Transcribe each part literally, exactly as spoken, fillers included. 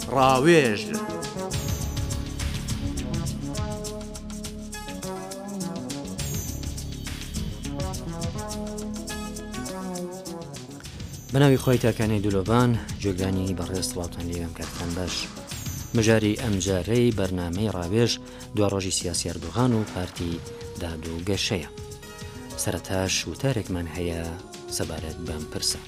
ڕاوێژ بەناوی خۆی تاکانەی دولۆبان جێگرانی بەڕێز سڵاوتان لێوێم کاتتان باش. مژاری ئەمجارەی بەرنامەی ڕاوێژ دوا ڕۆژی سیاسی ئەردوغان و پارتی داد و گەشەیە. سەرەتاش وتارێکمان هەیە سەبارەت بەم پرسە.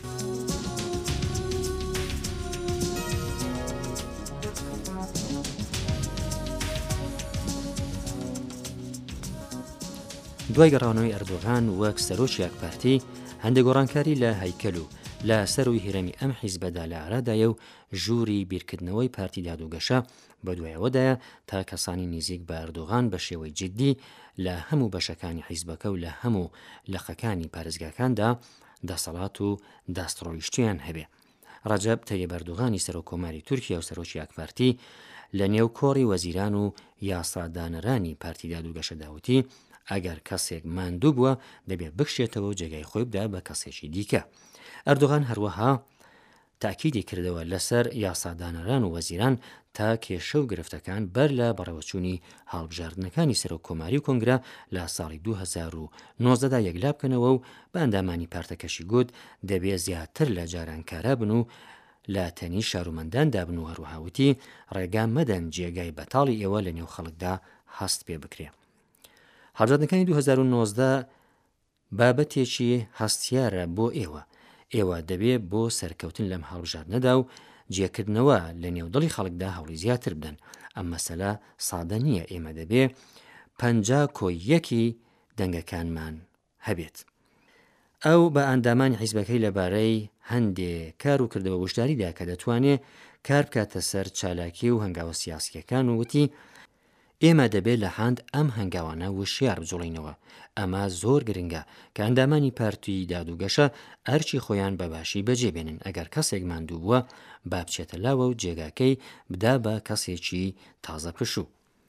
دوای گەڕانەوەی ئەردوغان وەک سەرۆکی یەکپارتی هەندێک گۆڕانکاری لە هەیکەل و لە سەروی هێرەمی ئەم حیزبەدا لە ئارادایە و ژووری بیرکردنەوەی پارتی داد و گەشە بە دوایەوەدایە تا کەسانی نزیک بە ئەردوغان بە شێوەی جددی لە هەموو بەشەکانی حیزبەکە و لە هەموو لەخەکانی پارێزگاکاندا دەسەڵات و داستڕۆیشتیان هەبێ. ڕەجەب تەییب ئەردوغانی سەرۆکۆماری تورکیا و سەرۆکی یەکپارتی لە نێو کۆڕی وەزیران و یاسادانەرانی پارتی داد و گەشە داوتی ئەگەر کەسێک ماندوو بووە دەبێت بکشێتەوە و جێگای خۆی بدا بە کەسێکی دیکە. ئەردوغان هەروەها تاکیدی کردەوە لەسەر یاسادانەران و وەزیران تا کێشە و گرفتەکان بەر لە بەڕێوەچوونی هەڵبژاردنەکانی سەرۆککۆماری و کۆنگرە لە ساڵی دوو هەزار و نۆزدەدا یەکلا بکەنەوە و بە ئەندامانی پارتەکەشی گوت دەبێت زیاتر لە جارانکارا بن و لە تەنی شارومەندان دابن و هەروەهاوتی ڕێگا مەدەن جێگای بەتاڵی ئێوە لە نێو خەڵکدا هەست پێ بکرێ. هەڵبژاردنەکانی دوو هەزار و نۆزدە بابەتێکی هەستیارە بۆ ئێوە. ئێوە دەبێت بۆ سەرکەوتن لەم هەڵبژاردنەدا و جێکردنەوە لە نێودەڵی خەڵکدا هەوڵی زیاتر بدەن. ئەم مەسەلە سادە نییە، ئێمە دەبێت پەنجا کۆی یەکی دەنگەکانمان هەبێت. ئەو بە ئەندامانی حیزبەکەی لەبارەی هەندێک کار و کردەوە وشداریدا کە دەتوانێت کار بکاتە سەر چالاکی و هەنگاوە سیاسیەکان و وتی ئێمە دەبێت لە هەند ئەم هەنگاوانە وشیار بجوڵینەوە. ئەمە زۆر گرنگە کە ئەندامانی پارتی داد و گەشە ئەرچی خۆیان بەباشی بەجێبێنن. ئەگەر کەسێک ماندوو بووە با بچێتە لاوە و جێگاکەی بدا بە کەسێکی تازە پشوو.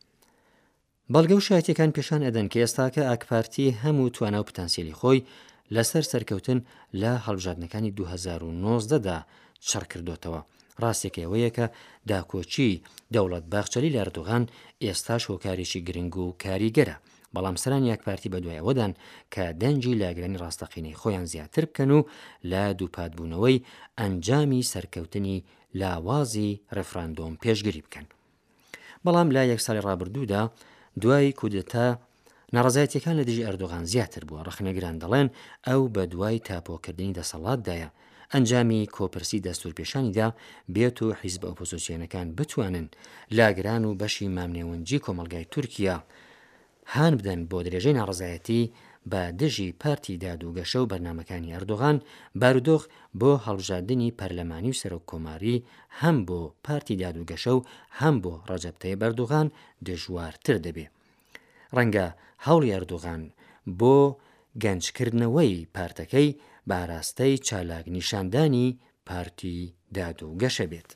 بەڵگە و شایەتیەکان پێشان ئەدەن کە ئێستاکە ئاکپارتی هەموو توانە و پتانسیلی خۆی لەسەر سەرکەوتن لە هەڵبژاردنەکانی دوو هەزار و نۆزدەدا چڕ کردوتەوە. ڕاستێکە ئەوەیە کە داکۆچی دەوڵەت باخچەلی لە ئەردوغان ئێستاش هۆکارێکی گرنگ و کاریگەرە. بەڵام سەرانی یەکپارتی بەدوایەوەدان کە دەنجی لاگرانی ڕاستەقینەی خۆیان زیاتر بکەن و لە دووپاتبوونەوەی ئەنجامی سەرکەوتنی لاوازی ڕێفراندۆم پێشگیری بکەن. بەڵام لا یەک ساڵی ڕابردوودا دوای کودتا ناڕەزایەتیەکان لە دژی ئەردوغان زیاتر بووە. ڕەخنەگران دەڵێن ئەو بە دوای تاپۆکردنی دەسەڵاتدایە ئەنجامی کۆپرسی دەستورپێشانیدا بێت و حیزب ئۆپۆزیسیۆنەکان بتوانن لاگران و بەشی مامنێوەنجی کۆمەڵگای تورکیا هان بدەن بۆ درێژەی ناڕەزایەتی بە دژی پارتی داد و گەشە و بەرنامەکانی ئەردوغان. بارودۆخ بۆ هەڵبژاردنی پەرلەمانی و سەرۆککۆماری هەم بۆ پارتی داد و گەشە و هەم بۆ ڕەجەب تەییب ئەردوغان دژوارتر دەبێ. ڕەنگە هەوڵی ئەردوغان بۆ گەنجکردنەوەی پارتەکەی باراستەی چالاک نیشاندانی پارتی داد و گەشە بێت.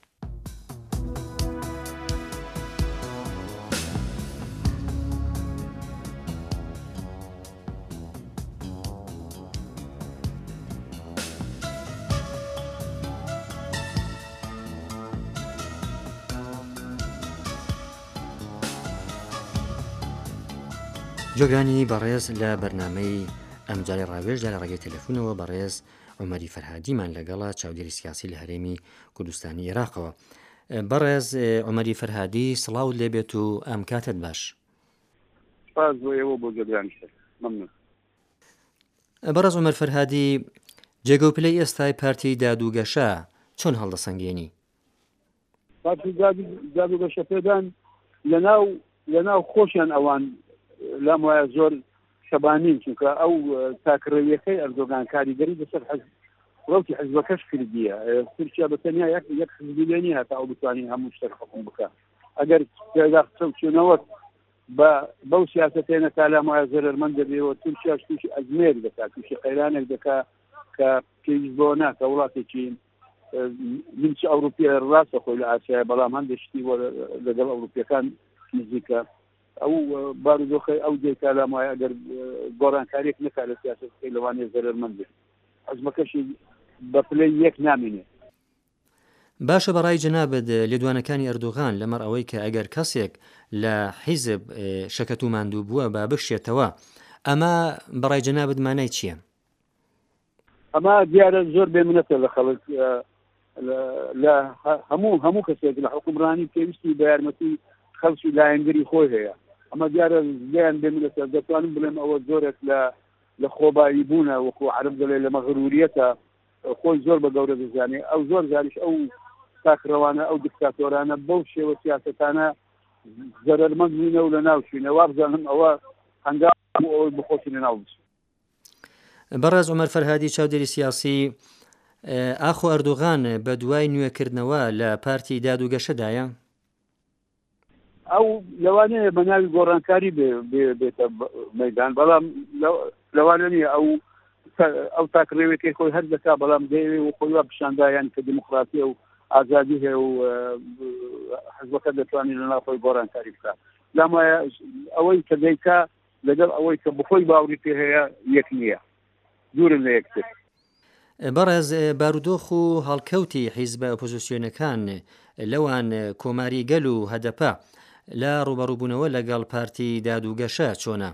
جۆگرانی بەڕێز لە بەرنامەی ئەمجارەی ڕاوێژدا لە ڕێگەی تەلەفۆنەوە بەڕێز عومەری فەرهادیمان لەگەڵا چاودێری سیاسی لە هەرێمی کوردستانی عێراقەوە. بەڕێز عومەری فەرهادی سڵاوت لێبێت و ئەم کاتت باش. بەڕێز عومەر فەرهادی، جێگە و پلەی ئێستای پارتی داد و گەشە چۆن هەڵدەسەنگێنی؟ پارتی داد و گەشە پێدان لەناو لەناو خۆشیان ئەوان لام وایە زۆر شەبانین، چونکە ئەو تاکڕەویەکەی ئەردۆغان کاریگەری بەسەر ڕەوتی حیزبەکەش کردیە. تورکیا بەتەنیا یەک حیزبی لێ نییە هەتا ئەو بتوانین هەموو شتێک حکوم بکە. ئەگەر تێدا چوونەوە بەو سیاسەتێنە تا لام وایە زەرمەند دەبێەوە تورکیاش تووشی ئەزمێر دەکات، تووشی قەیرانێک دەکات کە پێویست بۆ ناکە وڵاتێکی نمچە ئەوروپیە ڕاستە خۆی لە ئاسیای، بەڵام هەندێک شتی لەگەڵ ئەوروپیەکان نزیکە. ئەو بارودۆخی ئەو دێکا لام وایە ئەگەر گۆڕانکاریەک نەکات لە سیاسەتەکەی لەوانەیە زەرمەند بێت. حەزمەکەشی بە پلەی یەک نامێنێت. باشە بەڕای جەنابەت لێدوانەکانی ئەردۆغان لەمەڕ ئەوەی کە ئەگەر کەسێک لە حیزب شەکەت و ماندوو بووە با بشێتەوە، ئەمە بەڕای جەنابەت مانای چییە؟ ئەمە دیارە زۆر بێمنەتە لە خەڵک لە هەموو هەموو کەسێک لە حکومڕانی پێویستی بە یارمەتی خەڵکی لایەنگری خۆی هەیە. ئەمە دیارە لیان بێمنەتە. دەتوانم بڵێم ئەوە زۆرێک لە لە خۆبایی بوونە، وەکو عەرب دەڵێ لە مەغروریەتە، خۆی زۆر بە گەورە دەزانێ. ئەو زۆر جاریش ئەو تاکڕەوانە ئەو دیکتاتۆرانە بەو شێوە سیاسەتانە زەرەرمەند بوونە و لە ناو چوینە. وا بزانم ئەوە هەنگاو ئەوەی بخۆشی لە ناو بچ. بەڕێز عومەر فەرهادی چاودێری سیاسی، ئاخۆ ئەردۆغان بە دوای نوێکردنەوە لە پارتی دادوگەشەدایە؟ ئەو لەوانەیە بە ناوی گۆڕانکاری بێتە مەیدان، بەڵام لەوانە نیە ئەو ئەو تاکڕێوێتی خۆی هەر دەکا، بەڵام دەیەوێ و خۆی وا پیشاندایان کە دیموکراتیە و ئازادی هەیە و حزبەکە دەتوانێت لە ناو خۆی گۆڕانکاری بکات. لام وایە ئەوەی کە دەیکا لەگەڵ ئەوەی کە بخۆی باوری پێ هەیە یەک نییە، دوورن لە یەکتر. بەڕێز بارودۆخ و هەڵکەوتی حیزبە ئۆپۆزیسیۆنەکان لەوان کۆماری گەل و هەدەپە لە ڕوبەڕووبوونەوە لەگەڵ پارتی دادوگەشە چۆنە؟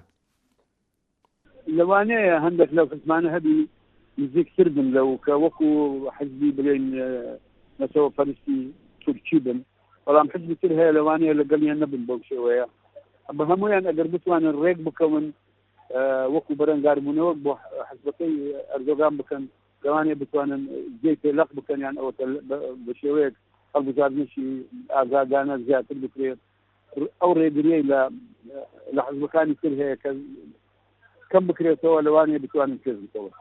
لەوانەیە هەندێک لەو قسمانە هەبی نزیکتر بن لەو کە وەکو حزبی بڵێن نەتەوە پەرستی تورکی بن، بەڵام حزبی تر هەیە لەوانەیە لەگەڵیان نەبن بەو شێوەیە. بە هەمویان ئەگەر بتوانن ڕێک بکەون وەکو بەرەنگاربوونەوە بۆ حزبەکەی ئەردۆغان بکەن، لەوانەیە بتوانن جێی پێلەق بکەن، ئەوە بە شێوەیەک هەڵبژاردنێکی ئازادانە زیاتر بکرێت. ئەو ڕێگریەی لە حزبەکانی تر هەیە کە کەم بکرێتەوە، لەوانەیە بتوانن پێش بکەوە.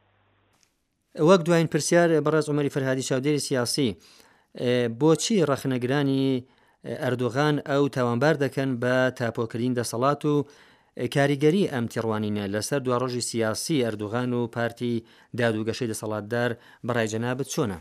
وەک دوایین پرسیار بەڕێز عومەری فەرهادی چاودێری سیاسی، بۆچی ڕەخنەگرانی ئەردۆغان ئەو تاوانبار دەکەن بە تاپۆکردین دەسەڵات و کاریگەری ئەم تێڕوانینە لەسەر دوا ڕۆژی سیاسی ئەردۆغان و پارتی دادوگەشەی دەسەڵاتدار بەڕای جەنابەت چۆنە؟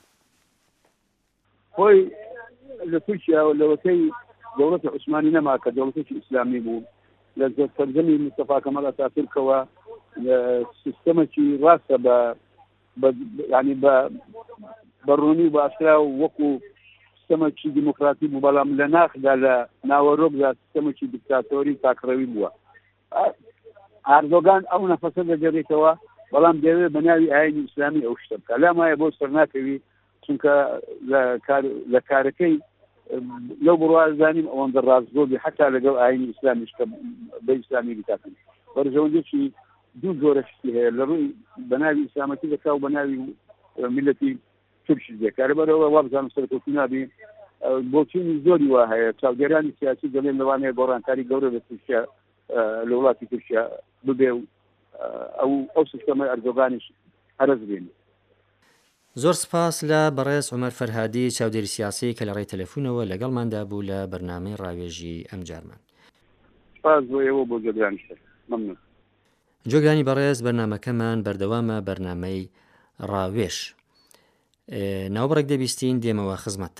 خۆی لە تورکیا لەوەکەی دەوڵەتی عوسمانی نەما کە دەوڵەتێکی ئیسلامی بوو، لە سەردەمی مستەفا کەمەڵ ئەتاتورکەوە سیستەمێکی ڕاستە بە ینی بە ڕوونی و باشرا و وەکو سیستەمێکی دیموکراتی بوو، بەڵام لە ناخدا لە ناوەڕۆکدا سیستەمێکی دیکتاتۆری تاکڕەوی بووە. ئەردۆغان ئەو نەفەسە دەگەڕێتەوە، بەڵام دەوێت بە ناوی ئاینی ئیسلامی ئەو شتە بکات. لام وایە بۆ سەر ناکەوی، چونکە لە کارەکەی لەو بڕوازانیم ئەوەندە ڕازگۆبی حتا لەگەڵ ئاینی ئیسلامیش کە بە ئیسلامی بکاتن. بەرژەوەندێکی دوو جۆرەشتی هەیە، لە ڕووی بە ناوی ئیسلامەتی دەکا و بە ناوی میلەتی تورکیش دەکات. بەرەوە وا بزانم سەرکەوتوو نابێ بۆچینی زۆری وا هەیە. چاودێرانی سیاسی دەڵێن لەوانەیە گۆڕانکاری گەورە لە تورکیا لە وڵاتی تورکیا ببێ و ئەو ئەو سیستەمە ئەردۆغانیش هەرز بێنێ. زۆر سپاس لە بەڕێز عومەر فەرهادی چاودێری سیاسی کە لە ڕێی تەلەفۆنەوە لەگەڵماندا بوو لە بەرنامەی ڕاوێژی ئەم جارمان. سپاس بۆ ئێوە بۆ جێگرانیشتە. مەمنون. جۆگرانی بەڕێز بەرنامەکەمان بەردەوامە بەرنامەی ڕاوێژ. ناوبڕێک دەبیستین دێمەوە خزمەتتە.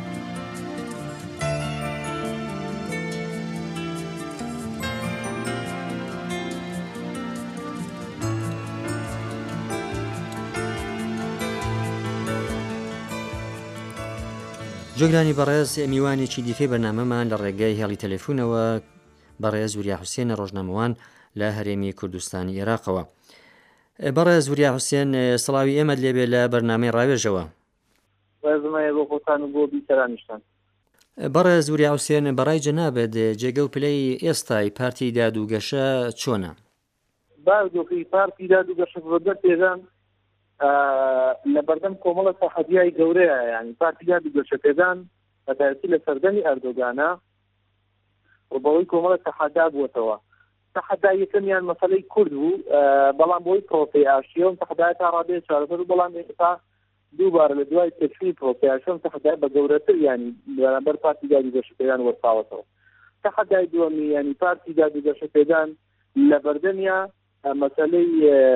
جۆگرانی بەڕێز میوانێکی دیکەی بەرنامەمان لە ڕێگای هێڵی تەلەفۆنەوە بەڕێز وریا حوسێن ڕۆژنامەوان لە هەرێمی کوردستانی عێراقەوە. بەڕێز وریا حوسێن، سڵاوی ئێمەت لێبێ لە بەرنامەی ڕاوێژەوە. بۆ خۆتان و بۆ بیتەرانیشتان. بەڕێز وریا حوسێن، بەڕای جەنابەت جێگە و پلەی ئێستای پارتی دادوگەشە چۆنە؟ بارودۆخی پارتی دادوگەشە بەدەر پێدان لە بەردەم کۆمەڵە تەحەدیای گەورەیە، ینی پارتی دادوگەشە پێدان بەتایبەتی لە سەردەمی ئەردۆغانە و بەوەی کۆمەڵە تەحەدا بووەتەوە. تەحەدا یەکەمیان مەسەلەی کورد بوو، بەڵام بۆی پرۆسەی ئاشتیەوە تەحەدای تا ڕادەیە چارەسەر و بەڵام ئێستا دووبارە لە دوای تەکفیری پرۆسەی ئاشتیەوە تەحەدای بە گەورەتر ینی بەرامبەر پارتی دادوگەشە پێدان وەرساوەتەوە. تەحەدای دووەمی ینی پارتی دادوگەشە پێدان لە بەردەمیا مەسەلەی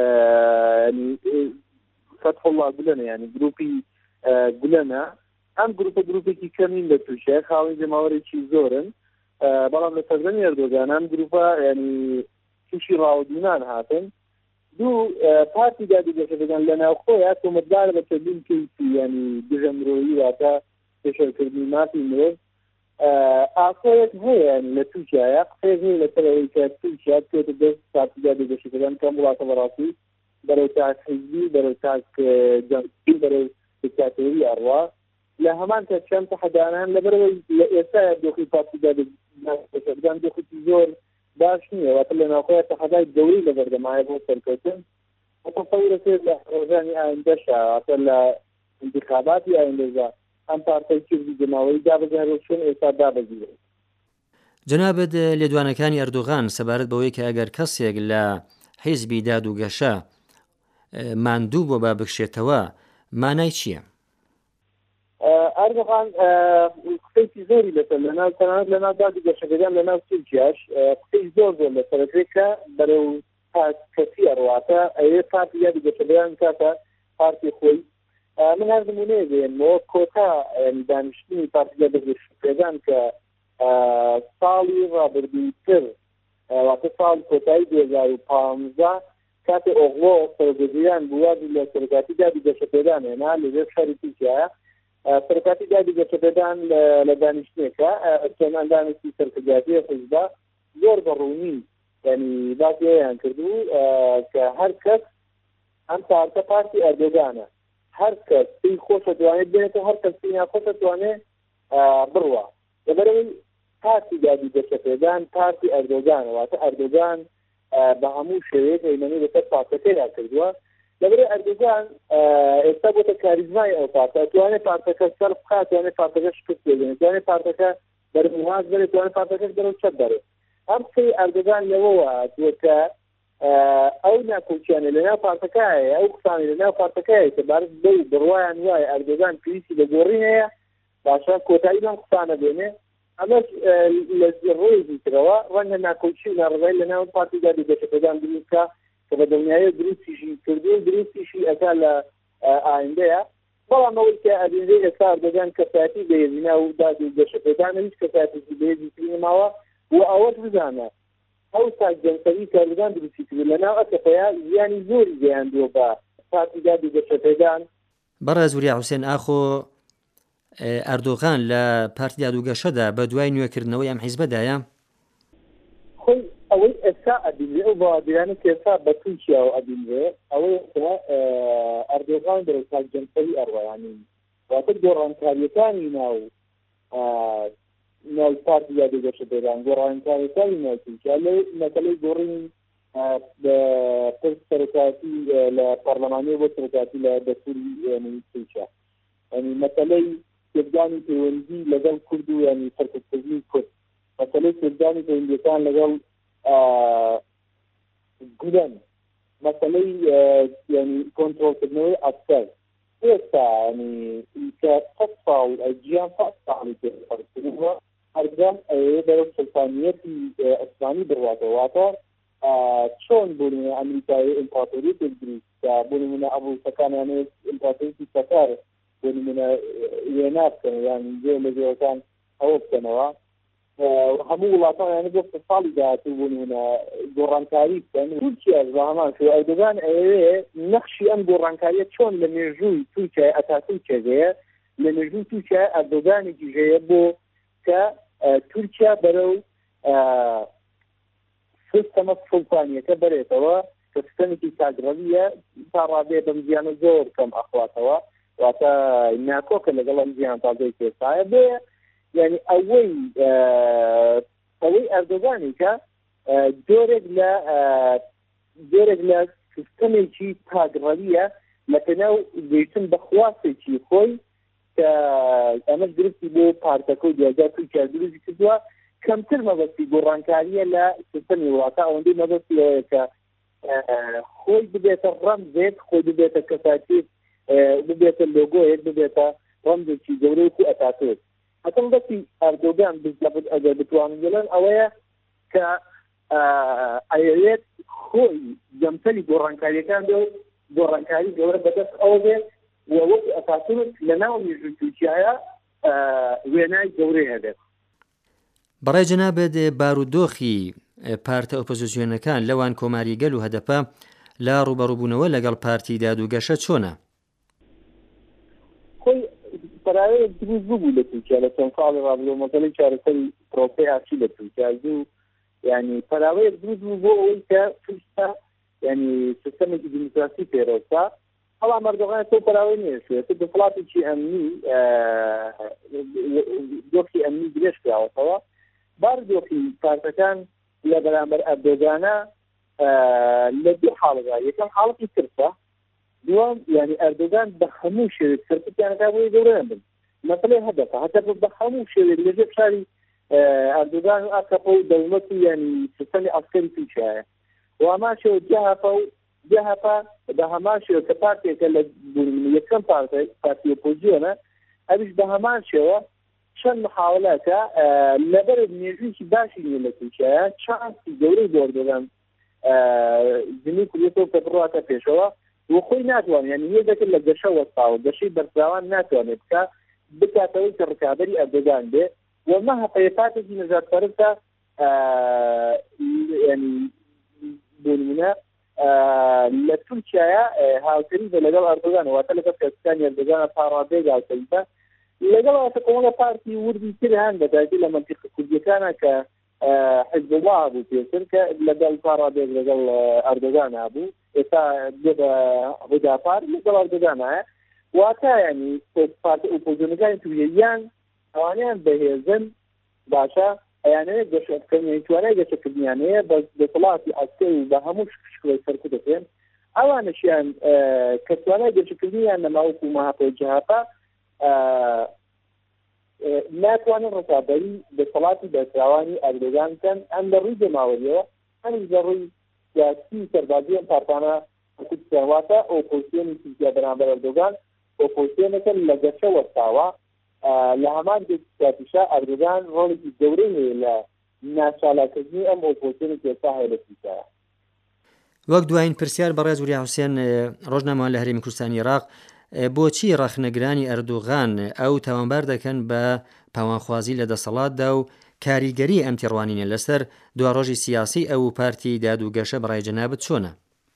فتح الله گولەنە، ینی گروپی گولەنە. ئەم گروپە گروپێکی کەمین لە تووشەیە، خاوەنی جەماوەرێکی زۆرن، بەڵام لە سەردەمی ئەردۆغان ئەم گروپە ینی تووشی ڕاوەدوونان هاتن دوو پارتی دادوگەشەکەدان لە ناوخۆیان تۆمەتدار بە چەندین کەیسی ینی دژەمرۆیی واتە پێشەرکردنی مافی مرۆڤ ئاسۆیەک هەیە لە تووشایە قسەیەک هەیە لەسەرەوەی کە تووشیا بکرێتە دەست پارتی دادوگەشەکەدان کەم وڵاتە بەڕاستی بەرەو تاک حیزبی بەرەو تاک جەمعی بەرەو دیکتاتۆری ئەڕوا لە هەمان کە چەند تەحەدانان لەبەرەوەی لە ئێستاە دۆخی پارتی دادوگەشەکەدان دۆخی زۆر باش نییە واتە لە ناوخۆیان تەحەدای گەورەی لە بەردەمایە بۆ سەرکەوتن متصور لە ڕۆژانی ئایندەشە واتە لە انتخاباتی ئایندەدا ئەم پارتەی کردی جەماوەی دابەزێنێت چۆن ئێستا دابەزێنێت. جەنابەت لێدوانەکانی ئەردۆغان سەبارەت بەوەی کە ئەگەر کەسێک لە حیزبی دادوگەشە ماندوو بۆ با بکشێتەوە مانای چییە؟ ئەردۆغان قسەی زۆری لەسەر لەناو تەنانەت لەناو دادوگەشەکەدان لەناو تورکیاش قسەی زۆر زۆر لەسەرەکرێت کە بەرەو کەسی ئەڕواتە ئەوێ پارتی دادوگەشەکەدان کاتە پارتی خۆی من هەر نمونەیە دێنەوە کۆتا دانیشتنی پارتی دادوگەشەکەدان کە ساڵی ڕابردووتر واتە ساڵ کۆتایی دوو هەزار و پانزدە کاتێ ئۆغڵۆ سەرۆکوەزیران بووە لە سەرۆکاتی دادوگەشەکەدان هێنا لەژێر شاری تورکیایە سەرۆکاتی دادوگەشەکەدان لە دانیشتنێکە چۆن ئەندامێکی سەرکردایەتی حیزبا زۆر بەڕوونی یعنی باسییان کردو کە هەر کەس ئەم پارتە پارتی ئەردۆغانە هەر کەس پێی خۆشە توانێت بێنێتەوە هەر کەس پێی ناخۆشە توانێت بڕوە لەبەرەوەی پارتی دادوگەشەکەدان پارتی ئەردۆغانە واتە ئەردۆغان بە هەموو شێوەیەک هەیمەنی لەسەر پارتەکەیدا کردووە لەبەرەوەی ئەردۆغان ئێستا بۆتە کاریزمای ئەو پارتە توانێت پارتەکە سەر بخات توانێت پارتەکە شکست بێنێت توانێت پارتەکە بەرمواز بێت توانێت پارتەکەش بەرەو چەپ بەرێت ئەم قسەی ئەردۆغان لەوەوە هاتووە کە ئەو ناکۆچیانە لەناو پارتەکەیە ئەو قسانی لەناو پارتەکەیە کە بارز بەو بڕوایان وایە ئەردۆغان پێویستی بە گۆڕین هەیە باشە کۆتایی بەم قسانە بێنێ ئەمەش لە ڕۆیەکی ترەوە ڕەنگە ناکۆچی و ناڕێبایی لەناو پارتی دادوگەشەکەدان دروستکە کە بە دڵنیایی دروستیشی کردو دروستیشی ئەکا لە ئایندەیە بەڵام ئەوەی کە ئەبینرێ ئێستا ئەردۆغان کەسایەتی بەهێزینا و دادوگەشەکەدان هیچ کەسایەتێکی بەهێزی تری نەماوە و ئەوەش بزانە ئەو ساک جەمسەری کە ئەردۆغان دروستی کرد لەناو ئەتەپەیە زیانی زۆری گەیاندووە بە پارتی دادوگەشەکەدان. بەڕێز وریا حوسێن ئاخۆ ئەردۆغان لە پارتی دادوگەشەدا بە دوای نوێکردنەوەی ئەم حیزبەدایە خۆی ئەوەی ئێستا ئەبینرێ ئەو بەوادرانە کە ئێستا بە تورکیاوە ئەبینرێ ئەوەی ئەردۆغان بەرەو ساک جەمسەری ئەڕوایانی واتە گۆڕانکاریەکانی ناو ناو پارتی دادوگەشەکەدان گۆڕانکاریەکانی ناو تورکیا لە مەسەلەی گۆڕین پست سەرۆکاتی لە پەرلەمانی بۆ سەرۆکاتی لە دەستوری تورکیا ینی مەسەلەی سێدانی پەیوەندی لەگەڵ کورد و ینی سەرکردنی کورد مەسەلەی سێدانی پەیوەندیەکان لەگەڵ گودەن مەسەلەی ینی کۆنتڕۆڵکردنەوەی ئەسکەر ئێستا ینی کە سەد ساڵ گیان سەد ساڵی پێکردنەوە هەرگام ئەوەیە بەرەو سەلتانیەتی ئەسلانی بڕواتەوە واتە چۆن بۆ نمونە ئەمریکای ئیمپراتۆری پێک دروستکە بۆ نمونە ئەبوڵسەکانیانێت ئیمپراتۆریەتی سەتار بۆ نمونە وێنا بکەن یان جێ لە جێوەکان ئەوە بکەنەوە هەموو وڵاتانیانە بۆ ساڵی داهاتوو بۆ نمونە گۆڕانکاری بکەن تورکیا بە هەمان شێوە ئەردۆغان ئەوەیە نەخشی ئەم گۆڕانکاریە چۆن لە مێژووی تورکیای ئەتاتورکێگەیە لە مێژووی تورکیا ئەردۆغانێکی ژەیە بۆ کە تورکیا بەرەو سیستەمە سوڵتانیەکە بەرێتەوە کە سیستەمێکی کاگڕەویە تا ڕادێ بەم زیانە زۆر کەم ئەخواتەوە واتە ناکۆکە لەگەڵ ئەم زیان تازەی پێسایە بێ یعنی ئەوەی ئەوەی ئەردۆغانی کە جۆرێک لە جۆرێک لە سیستەمێکی کاگڕەویە لە پێناو گەیشتن بە خواستێکی خۆی کە ئەمە درستی بۆ پارتەکە و دوهزار تورکیا دروستی کردووە کەمتر مەبەستی گۆڕانکاریە لە سیستەمی وڵاتە ئەوەندەی مەبەستی ئەوەیە کە خۆی ببێتە ڕەمزێک خۆی ببێتە کەساتی ببێتە لۆگۆیەک ببێتە ڕەمزێکی گەورەی و ئەتاتۆر هەتەم بەسی ئەردۆغان بزەبت ئەگەر بتوانن گەڵێن ئەوەیە کە ئەوێت خۆی جەمسەری گۆڕانکاریەکان بێ و گۆڕانکاری گەورە بەدەست ئەوە بێت و وەک ئەتاتۆر لە ناو مێژووی تورکیایە وێنای گەورەی هەبێت. بەڕێ جەنابەت بارودۆخی پارتە ئۆپۆزیسیۆنەکان لەوان کۆماریگەل و هەدەپە لە ڕوبەڕووبوونەوە لەگەڵ پارتی دادوگەشە چۆنە؟ خۆی بەراوەیە دروست بوو لە تورکیا لە چەند ساڵی ڕابردوو مەسەلەی چارەسەری پرۆسەی ئاچی لە تورکیا زوو یعنی بەراوەیە دروست بوو بۆ ئەوەی کە تورکیا یعنی سیستەمێکی دیموکراسی پێرۆستا هەڵام ئەردۆغان تۆ بەراوەی نێشوێت دەسەڵاتێکی ئەمنی دۆخی ئەمنی درێژ کراوەتەوە باردۆخی پارتەکان لە بەرامبەر ئەردۆغانە لە دوو حاڵەدا یەکەم حاڵەتی ترسە دوام یعنی ئەردۆغان بە هەموو شێوێک سەرکردیانەکە بۆی گەورەیان بن مەسەلەی هەدەفە هەتا بە هەموو شێوێک لەژێر شاری ئەردۆغان و ئاکەپە و دەوڵەت و یعنی سیستەمی عەسکەری تورکیایە و ئەمان شێوە جەهەپە و جەهەپە بە هەمان شێوە کە پارتێکە لە یەکەم پارتی ئۆپۆزیۆنە ئەویش بە هەمان شێوە چەند محاولەکە لەبەر مێژوویکی باشی نیە لە تورکیایە چانسی گەورەی بۆ ئەردۆغان زمین کوردێتەوە کە بڕاتە پێشەوە و خۆی ناتوان یعنی یە دەکرد لە گەشە وەستاوە گەشەی بەرچاوان ناتوانێت بکە بکاتەوەی کە ڕکابەری ئەردۆغان بێ وەمە هەپەیەپاتێکی نەجاتپەرستە ینی بۆ نمونە لە تورکیایە هاوکاری بە لەگەڵ ئەردۆغان واتە لەگەڵ کەسەکانی ئەردۆغانە پاڕابێگا هاوکاریتە لەگەڵ واتە کۆمەڵە پارتی وردی تر هەن بەتایبەتی لە مەنتیقە کوردیەکانە کە حزب الله بوو پێشتر کە لەگەڵ پاڕابێگ لەگەڵ ئەردۆغان بوو ئێستا بێ بە هوداپار لەگەڵ ئەردۆغانایە واتە ینی پارتە ئۆپۆزیۆنەکانی تورکیاییان ئەوانیان بەهێزن باشە ئەیانەیە گەشەکردنی توانای گەشەکردنیانەیە بە دەسەڵاتی عەسکەری و بە هەموو شکڵی سەرکوت دەکرێن ئەوانەشیان کە توانای گەشەکردنیان نەماوەکو مەهاپەی جەهەپە ناتوانن ڕکابەری دەسەڵاتی بەرچاوانی ئەردۆغان بکەن ئەم لە ڕووی دەماوەریەوە هەمیش لە ڕووی سیاسی سەربازی ئەم پارتانە واتە ئۆپۆزیۆنی تورکیا بەرامبەر ئەردۆغان ئۆپۆزیۆنەکە لە گەشە وەستاوە لە هەمان کاتیشا ئەردۆغان ڕۆڵێکی گەورەی هەیە لە ناچالاکردنی ئەم ئۆپۆزیۆنی کە ئێستا هەیە لە تورکیایە. وەک دوایین پرسیار بەڕێز وریای حوسێن ڕۆژنامەوان لە هەرێمی کوردستانی عێراق بۆچی ڕەخنەگرانی ئەردۆغان ئەو تاوانبار دەکەن بە پاوانخوازی لە دەسەڵاتدا و کاریگەری ئەم تێڕوانینە لەسەر دوا ڕۆژی سیاسی ئەو پارتی دادوگەشە بەڕای جەنابەت چۆنە؟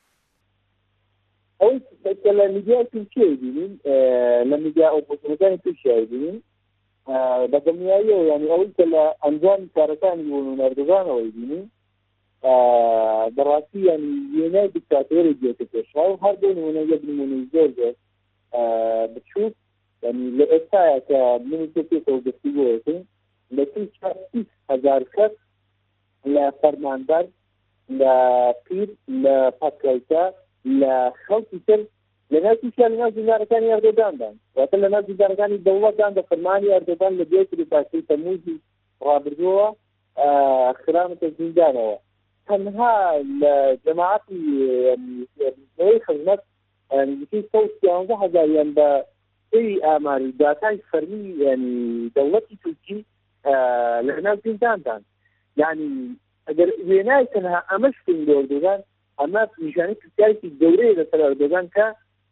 ئەوەی کە لە میدیای تورکیای بینین لە میدیا ئۆپۆزیۆنەکانی تورکیای بینین بەدڵنیاییەوە یعنی ئەوەی کە لە ئەنجامی کارەکانی بوون ئەردۆغانەوەی بینین بەڕاستی یعنی وێنەی دیکتاتۆری دێتە پێشەوە و هەر بۆ نمونە یەک نمونەی زۆر زۆر بچووک یعنی لە ئێستایە کە منی تۆ پێکەوە گەشتی بۆیەکەین لە تورکیا بیست هەزار کەس لە فەرماندەر لە پیر لە پەتکەوتە لە خەڵکی تر لە ناو تورکیا لە ناو زیندانەکانی ئەردۆغاندان واتە لە ناو زیندانەکانی دەوڵەتدان بە فەرمانی ئەردۆغان لە دوای تریپاسی تەمووزی ڕابردووە خرامەتە زیندانەوە تەنها لە جەماعەتی نەوەی خزمەت نزیکەی سەد و سیانزە هەزاریان بە پێی ئاماری داتای فەرمی یعنی دەوڵەتی تورکی لە ناو زینداندان یعنی ئەگەر وێنای تەنها ئەمەش بکەین بۆ ئەردۆغان ئەمە نیشانەی پرسیارێکی گەورەیە لەسەر ئەردۆغان کە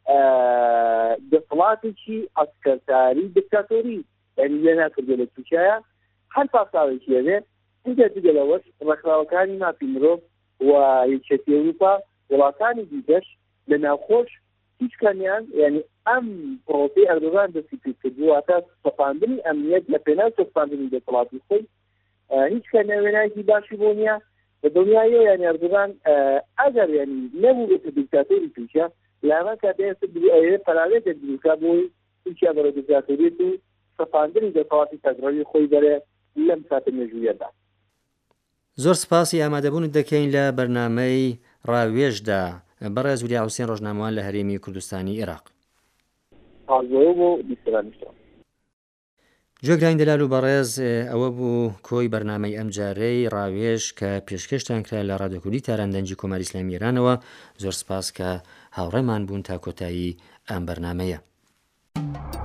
دەسەڵاتێکی عەسکەرتاری دیکتاتۆری یعنی لێ ناکردووە لە تورکیایە هەر پاساوێکی هەبێ اینجا دیگە لەوەش ڕێکخراوەکانی مافی مرۆڤ و یەکێتی ئەوروپا وڵاتانی دیگەش لە ناوخۆش هیچ کامیان یعنی ئەم پرۆسەی ئەردۆغان دەستی پێ کردووە تا سەپاندنی ئەمنیەت لە پێناو سەپاندنی دەسەڵاتی خۆی هیچ کامیان وێنایەکی باشی بۆ نییە بە دڵنیاییەوە یعنی ئەردۆغان ئەگەر یعنی نەبوو بێتە دیکتاتۆری تورکیا لە هەمان کاتەیە ئەوێ پەراوێتێک دروستکا بۆی تورکیا بەرەو دیکتاتۆریەت و سەپاندنی دەسەڵاتی تەکنۆلۆژی خۆی دەرێ لەم کاتە مێژوویەدا. زۆر سپاسی ئامادەبوونت دەکەین لە بەرنامەی ڕاوێژدا بەڕێز وریای حوسێن ڕۆژنامەوان لە هەرێمی کوردستانی عێراق. جۆگرانی دەلال و بەڕێز ئەوە بوو کۆی بەرنامەی ئەم جارەی ڕاوێژ کە پێشکەشتان کرا لە ڕادیۆ کوردی تارەندەنجی کۆماری ئیسلامی ئێرانەوە. زۆر سپاس کە هاوڕێمان بوون تا کۆتایی ئەم بەرنامەیە.